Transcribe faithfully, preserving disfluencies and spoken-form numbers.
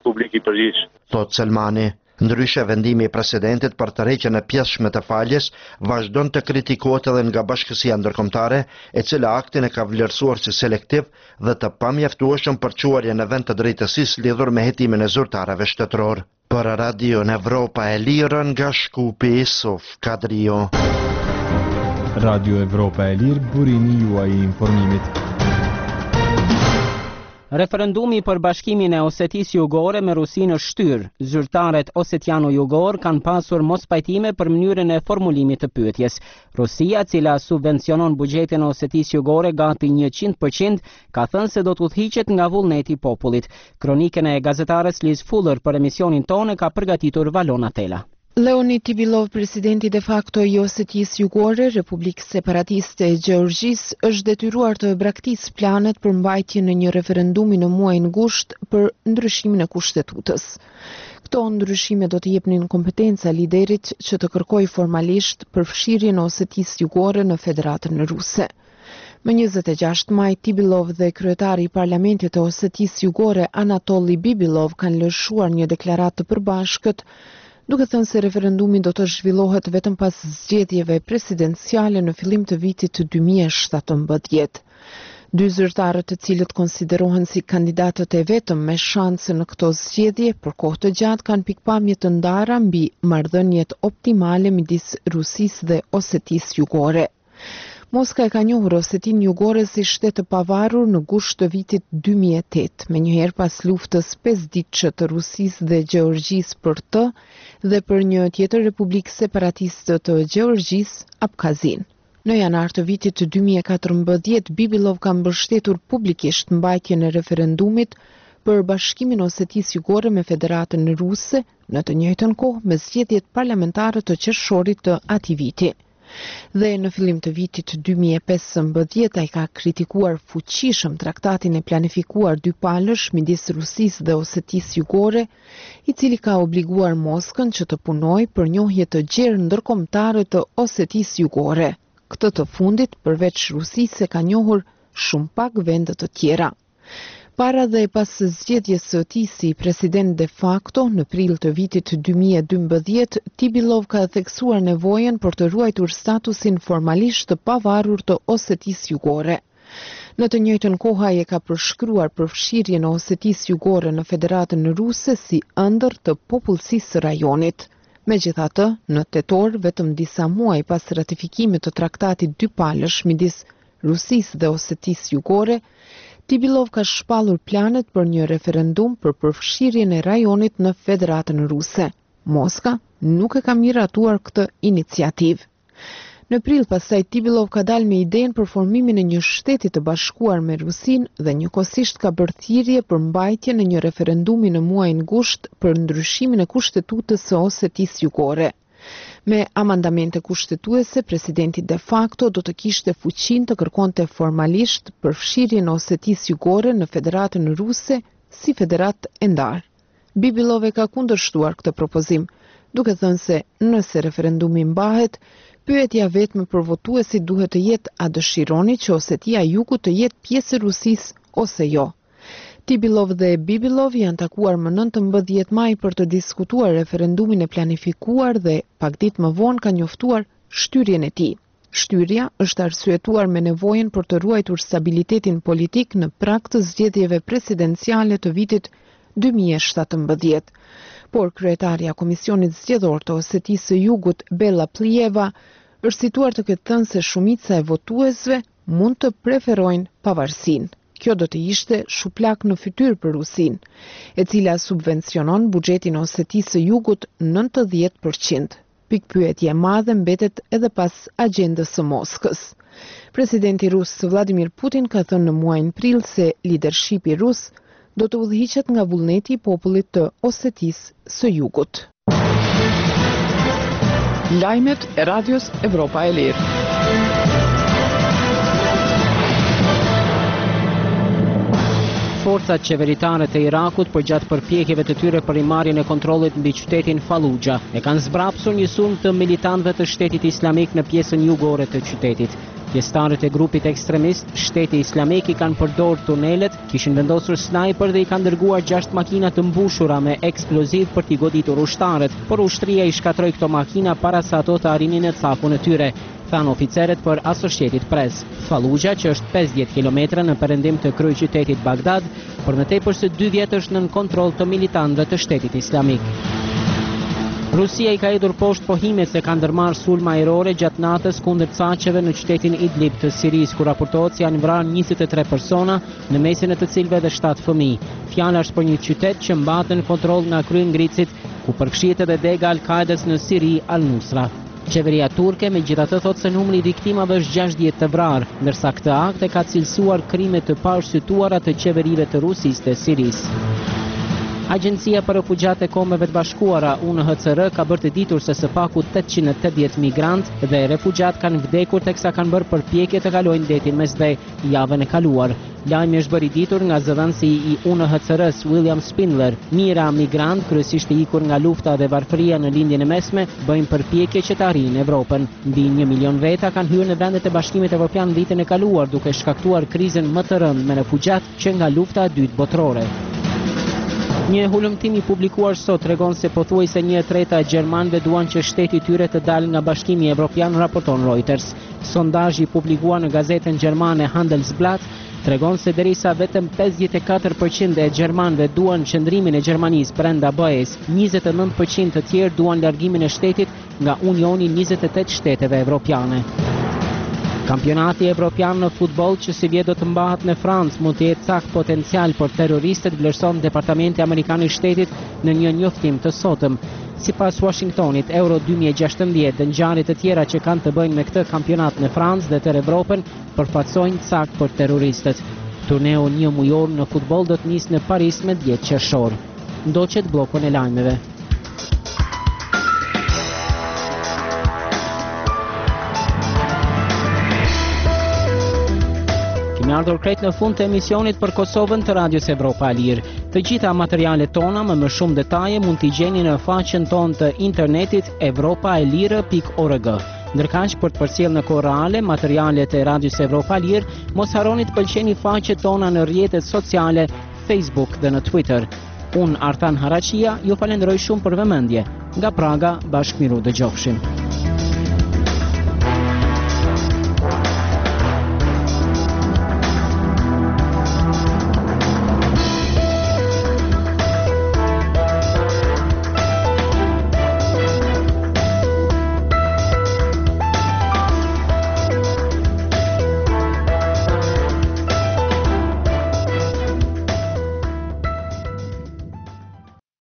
publik i përgjithshëm. Thot Selmani. Ndryshe, vendimi i presidentit për tërheqjen e pjesshme të faljes vazhdon të kritikohet edhe nga Bashkësia Ndërkombëtare, e cila aktin e ka vlerësuar si selektiv dhe të pamjaftueshëm për çuarjen në vend të drejtësisë lidhur me hetimin e zyrtarëve shtetëror. Për Radio në Evropa e Lirë nga Shkupi, Sof Kadrio. Radio Evropa e Lirë, burimi juaj i informimit. Referendumi për bashkimin e Osetisë Jugore me Rusinë është shtyr. Zyrtarët osetiano-jugor kanë pasur mos pajtime për mënyrën e formulimit të pyetjes. Rusia, cila subvencionon buxhetin e Osetisë Jugore gati njëqind përqind, ka thënë se do të udhëhiqet nga vullneti i popullit. Kronikën e gazetares Liz Fuller për emisionin tonë ka përgatitur Valona Tela. Leonid Tibilov, presidenti de facto i Osetisë Jugore, Republikës Separatiste e Gjeorgjisë, është detyruar të braktisë planet për mbajtjen në një referendumi në muajin gusht për ndryshimin e kushtetutës. Këto ndryshime do të jepnin kompetenca liderit që të kërkojë formalisht përfshirjen e Osetisë Jugore në Federatën Ruse. Më njëzet e gjashtë maj, Tibilov dhe kryetari i parlamentit të Osetisë Jugore, Anatoli Bibilov, kanë lëshuar një deklaratë të përbashkët, duke thënë se referendumi do të zhvillohet vetëm pas zgjedhjeve presidenciale në fillim të vitit të dy mijë e shtatëmbëdhjetë. Dy zyrtarët të cilët konsiderohen si kandidatët e vetëm me shanse në këto zgjedhje për kohë të gjatë kanë pikpamje të ndara mbi marrëdhëniet optimale midis Rusisë dhe Osetisë Jugore. Moska e ka njohur Osetinë Jugore si shtet të pavarur në gusht të vitit dy mijë e tetë, menjëherë pas luftës pesëditëshe të Rusisë dhe Gjeorgjisë për të dhe për një tjetër republikë separatiste të Gjeorgjisë, Abkazin. Në janar të vitit të dy mijë e katërmbëdhjetë, Bibilov ka mbështetur publikisht mbajtjen e referendumit për bashkimin e Osetisë Jugore me Federatën Ruse, në të njëjtën kohë me zgjedhjet parlamentare të qershorit të atij viti. Dhe në fillim të vitit dy mijë e pesëmbëdhjetë ai ka kritikuar fuqishëm traktatin e planifikuar dypalësh midis Rusisë dhe Osetisë Jugore, i cili ka obliguar Moskën që të punojë për njohje të gjerë ndërkombëtare të Osetisë Jugore. Këtë të fundit, përveç Rusisë, ka njohur shumë pak vende të tjera. Para dhe pas zgjedhjes së tij si president de facto në prill të vitit dy mijë e dymbëdhjetë, Tibilov ka theksuar nevojën për të ruajtur statusin formalisht të pavarur të Osetisë Jugore. Në të njëjtën kohë ai e ka përshkruar përfshirjen e Osetisë Jugore në Federatën Ruse si ëndër të popullsisë së rajonit. Megjithatë, në tetor, vetëm disa muaj pas ratifikimit të traktatit dypalësh midis Rusisë dhe Osetisë Jugore, Tibilov ka shpallur planet për një referendum për përfshirjen e rajonit në Federatën Ruse. Moska nuk e ka miratuar këtë iniciativë. Në prill pastaj Tibilov ka dalë me idenë për formimin e një shteti të bashkuar me Rusinë dhe njëkohësisht ka bërë thirrje për mbajtjen e një referendumi në muajin gusht për ndryshimin e kushtetutës së Osetisë Jugore. Me amandamente kushtetuese, presidenti de facto do të kishte fuqinë të kërkonte formalisht përfshirjen e Osetisë Jugore në Federatën Ruse si federat e ndarë. Bibilov e ka kundërshtuar këtë propozim, duke thënë se nëse referendumi mbahet, pyetja vetme për votuesit duhet të jetë a dëshironi që Osetia e Jugut të jetë pjesë e Rusisë ose jo. Tibilov dhe Bibilov janë takuar më nëntëmbëdhjetë maj për të diskutuar referendumin e planifikuar dhe pak ditë më vonë ka njoftuar shtyrjen e tij. Shtyrja është arsyetuar me nevojën për të ruajtur stabilitetin politik në prag të zgjedhjeve presidenciale të vitit dy mijë e shtatëmbëdhjetë. Por kryetarja Komisionit Zgjedhor të Osetisë së Jugut, Bella Plieva, është situar të ketë thënë se shumica e votuesve mund të preferojnë pavarësinë. Kjo do të ishte shuplak në fytyrë për Rusinë, e cila subvencionon buxhetin e Osetisë së Jugut nëntëdhjetë përqind. Pikpyetje e madhe mbetet edhe pas agjendës së Moskës. Presidenti rus Vladimir Putin ka thënë në muajin prill se lidershipi rus do të udhëhiqet nga vullneti i popullit të Osetisë së Jugut. Lajmet e Radios Evropa e Lirë. Forcat qeveritare të Irakut përgjatë përpjekjeve të tyre për rimarrjen e kontrollit mbi qytetin Fallujah e kanë zbrapsur një sulm të militantëve të Shtetit Islamik në pjesën jugore të qytetit. Pjesëtarët e grupit ekstremist Shteti Islamik i kanë përdorur tunelet, kishin vendosur snajper dhe i kanë dërguar gjashtë makina të mbushura me eksploziv për t'i goditur ushtarët, por ushtria i shkatroi këto makina para se ato të arrinin në cakun e tyre, thanë oficerët për Associated Press. Fallujah, që është pesëdhjetë kilometra në perëndim të kryeqytetit Bagdad, për më tepër se dy vjet është nën kontroll të militantëve të Shtetit Islamik. Rusia i ka hedhur poshtë pohimet se ka ndërmarrë sulma ajrore gjatë natës kundër caqeve në qytetin Idlib të Sirisë, ku raportohet se janë vrarë njëzet e tre persona, në mesin e të cilëve dhe shtatë fëmijë. Fjala është për një qytet që mbahet në kontroll nga kryengritësit, ku përfshihet edhe dega Al-Qaedas në Siri, Al-Nusra. Qeveria turke megjithatë thotë se numri i viktimave është gjashtëdhjetë të vrarë, ndërsa këtë akt e ka cilësuar krime të parashtytuara të qeverive të Rusisë të Sirisë. Agjencia për Refugjat e Kombeve të Bashkuara, U N H C R, ka bërë të ditur se së paku tetëqind e tetëdhjetë migrantë dhe refugjat kanë vdekur teksa kanë bërë përpjekje të kalojnë detin Mesdhe javën e kaluar. Lajmi është bërë i ditur nga zëdhënësi i U N H C R-s William Spindler. Mijëra migrant, kryesisht e ikur nga lufta dhe varfëria në lindjen e mesme, bëjnë përpjekje që të arrijnë Evropën. Mbi një milion veta kanë hyrë në vendet e Bashkimit Evropian vitin e kaluar, duke shkaktuar krizën më të rëndë me refugjat që nga lufta e dytë botërore. Një hulumtim i publikuar sot tregon se pothuajse një e treta e gjermanëve duan që shteti i tyre të dalë nga Bashkimi Evropian, raporton Reuters. Sondazhi i publikuar në gazetën gjermane Handelsblatt tregon se derisa vetëm pesëdhjetë e katër përqind e gjermanëve duan qëndrimin e Gjermanisë brenda B E-s, njëzet e nëntë përqind të tjerë duan largimin e shtetit nga Unioni i njëzet e tetë shteteve evropiane. Kampionati evropian në futboll që si vjet do të mbahet në Francë mund të jetë cakt potencial për terroristët, vlerëson Departamenti Amerikan i Shtetit në një njoftim të sotëm. Sipas Washingtonit, Euro dy mijë e gjashtëdhjetë dhe ngjarjet e tjera që kanë të bëjnë me këtë kampionat në Francë dhe tërë Evropën përfaqësojnë cakt për terroristët. Turneu një mujor në futboll do të nisë në Paris me dhjetë qershor. Ndoqet bllokun e lajmeve. Kemi ardhur krejt në fund të emisionit për Kosovën të Radios Evropa e Lirë. Të gjitha materialet tona me më shumë detaje mund t'i gjeni në faqen tonë të internetit evropa e lirë pikë org. Ndërkaq për të përcjellë në kohë reale materialet e Radios Evropa e Lirë, mos harroni të pëlqeni faqet tona në rrjetet sociale, Facebook dhe në Twitter. Unë Artan Haraqia ju falenderoj shumë për vëmendje. Nga Praga, bashkëmiru dëgjofshim.